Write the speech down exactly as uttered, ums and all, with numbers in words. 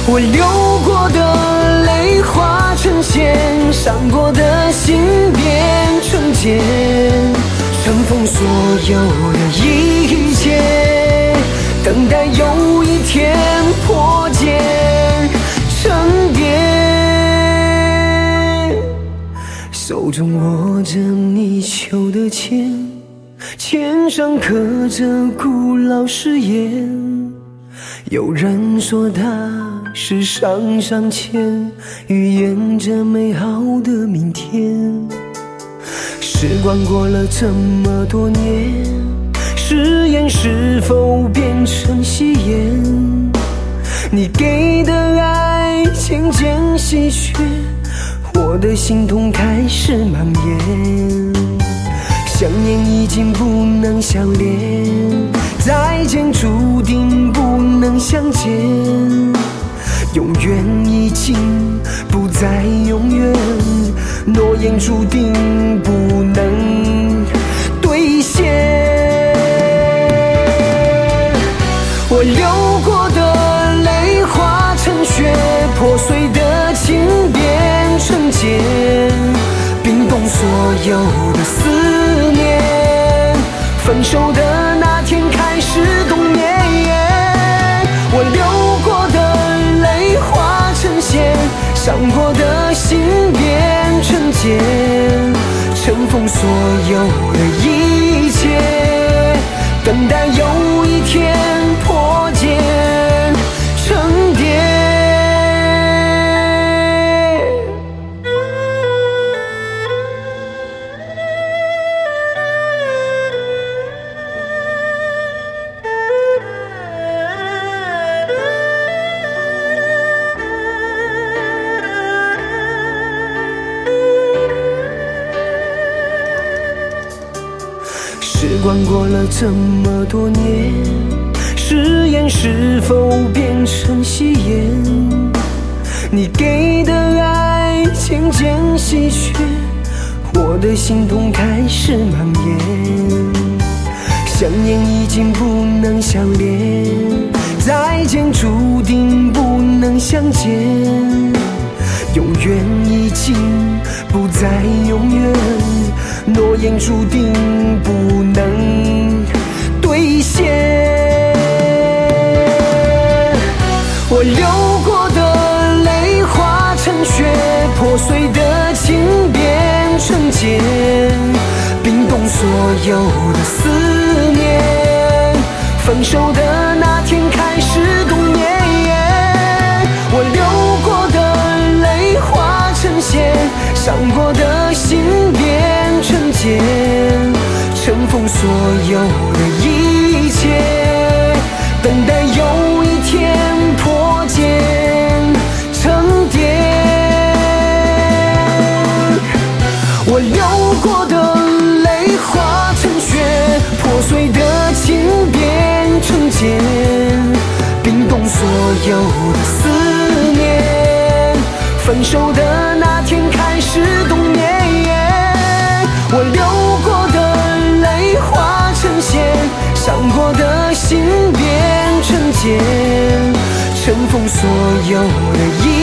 我流过的泪化成线，伤过的心变成茧，尘封所有的一切，等待有一天破茧成蝶。手中握着泥鳅的签，签上刻着古老誓言，有人说它是上上签，预言着美好的明天。时光过了这么多年，誓言是否变成戏言？你给的爱渐渐稀缺，我的心痛开始蔓延。想念已经不能相恋，再见注定不能相见，永远已经不再永远，诺言注定不能兑现。我流过的泪化成雪，破碎的情变成茧，冰冻所有的思念，分手的那天开始冬眠。我流过的泪化成线，伤过的心变成茧，尘封所有的一切，等待有一天破茧成蝶。时光过了这么多年，誓言是否变成戏言？你给的爱渐渐稀缺，我的心痛开始蔓延。想念已经不能相恋，再见注定不能相见，永远已经不再永远，诺言注定不能兑现。我流过的泪化成雪，破碎的情变成茧，冰冻所有的思念，分手的那天开始冬眠。我流过的泪化成线，伤过的心变成茧，尘封所有的一切，等待有一天破茧成蝶。我流过的泪化成雪，破碎的情变成茧，冰冻所有的思念，分手的那天开始冬眠。我流过的泪化成线，伤过的心变成茧，尘封所有的一